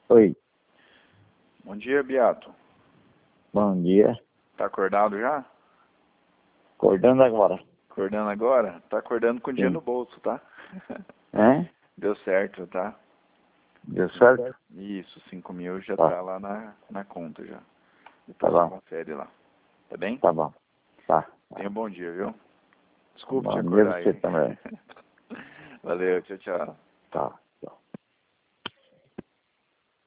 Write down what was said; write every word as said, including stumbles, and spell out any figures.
Oi, Bom dia, Beato. bom dia. Tá acordado já? Acordando agora. Acordando agora? Tá acordando com dinheiro Sim. no bolso, tá? É? Deu certo, tá? Deu certo? Isso, cinco mil já Tá. tá lá na, na conta já. Tá Depois você bom, confere lá. Tá bem? tá bom. Tá. Tenha um bom dia, viu? Desculpe te Bom dia acordar você aí. também. Valeu, tchau, tchau. Tá.